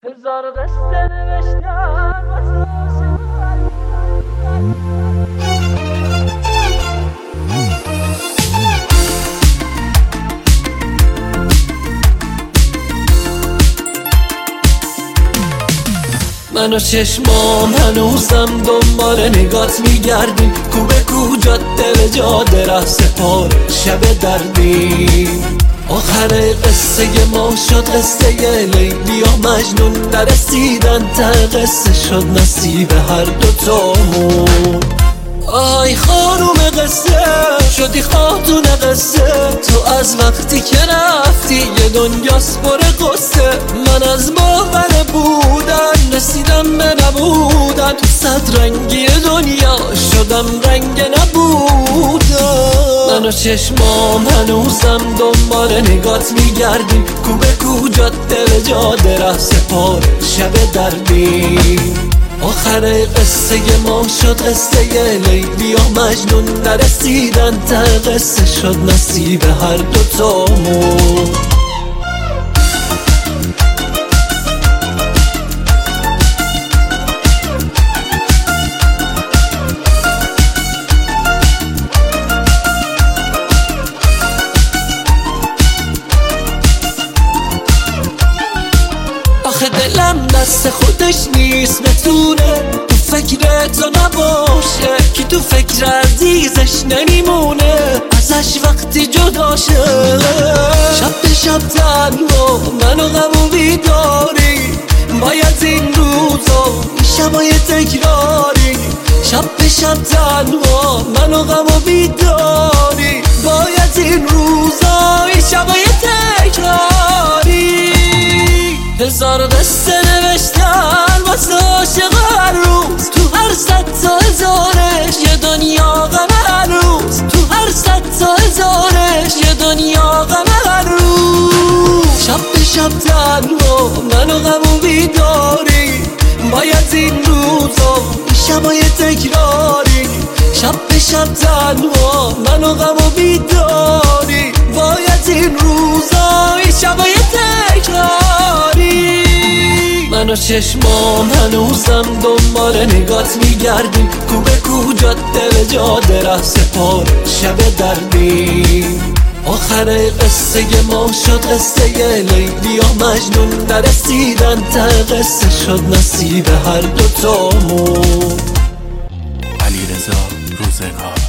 هزار قصه نوشتم واسه من و چشمام هنوزم دنبال نگات میگردیم، کو به کو جاده ره سپار شب دردیم. آخر قصه ما شد قصه لیلی و مجنون، نرسیدن ته قصه شد نصیب هر دوتامون. آی خانوم قصه شدی خاتون قصه، تو از وقتی که رفتی یه دنیاست پر قصه. من از باور بودن رسیدم به نبودن، تو صد رنگی دنیا شدم رنگ نبودن. من و چشمام هنوزم دنبال نگات میگردیم، کو به کو جاده ره سپار شب دردیم. آخر قصه ما شد قصه لیلی و مجنون، نرسیدن ته قصه شد نصیب هر دوتامون. آخه دلم دست خودش نیست بتونه تو فکر تو نباشه، کی تو فکر عزیزش نمیمونه ازش وقتی جدا شه. شب به شب تنها منو غم و بیداری، باید این روزا این شبای تکراری. شب به شب تنها منو غم و بیداری، باید این روزا این شبای تکراری. هزار قصه نوشتن واسه عاشق هر روز، تو هر صد تا هزارش یه دنیا غم هر روز. تو هر صد تا هزارش یه دنیا غم هر روز. شب به شب تنها منو غم و بیداری، باید این روزا این شبای تکراری. شب به شب تنها منو غم و بیداری، باید این روزا این شبای تکراری. من و چشمام هنوزم دنبال نگات میگردیم، کو به کو جاده ره سپار شب دردیم. آخر قصه ما شد قصه لیلی و مجنون، نرسیدن ته قصه شد نصیب هر دوتامون. علیرضا روزگار.